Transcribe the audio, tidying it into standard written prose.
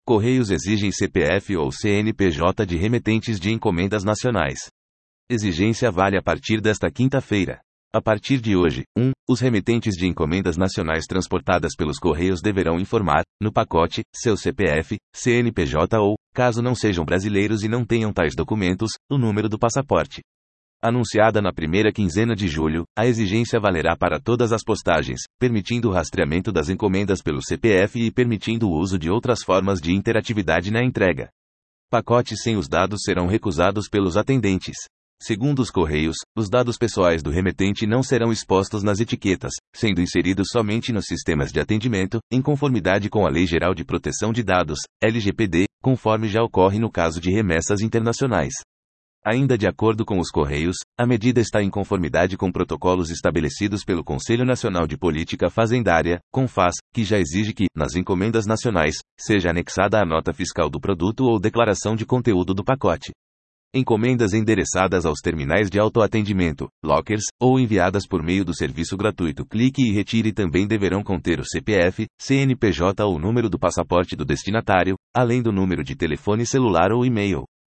Correios exigem CPF ou CNPJ de remetentes de encomendas nacionais. Exigência vale a partir desta quinta-feira. A partir de hoje, os remetentes de encomendas nacionais transportadas pelos Correios deverão informar, no pacote, seu CPF, CNPJ ou, caso não sejam brasileiros e não tenham tais documentos, o número do passaporte. Anunciada na primeira quinzena de julho, a exigência valerá para todas as postagens, permitindo o rastreamento das encomendas pelo CPF e permitindo o uso de outras formas de interatividade na entrega. Pacotes sem os dados serão recusados pelos atendentes. Segundo os Correios, os dados pessoais do remetente não serão expostos nas etiquetas, sendo inseridos somente nos sistemas de atendimento, em conformidade com a Lei Geral de Proteção de Dados, LGPD, conforme já ocorre no caso de remessas internacionais. Ainda de acordo com os Correios, a medida está em conformidade com protocolos estabelecidos pelo Conselho Nacional de Política Fazendária, CONFAS, que já exige que, nas encomendas nacionais, seja anexada a nota fiscal do produto ou declaração de conteúdo do pacote. Encomendas endereçadas aos terminais de autoatendimento, lockers, ou enviadas por meio do serviço gratuito Clique e Retire também deverão conter o CPF, CNPJ ou número do passaporte do destinatário, além do número de telefone celular ou e-mail.